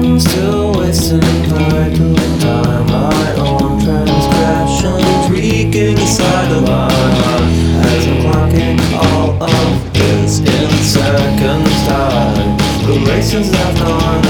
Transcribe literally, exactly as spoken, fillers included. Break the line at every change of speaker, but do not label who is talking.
I'm still wasting vital time. My own transgressions wreaking inside of my mind as I'm clocking all of this in seconds time. The races I've gone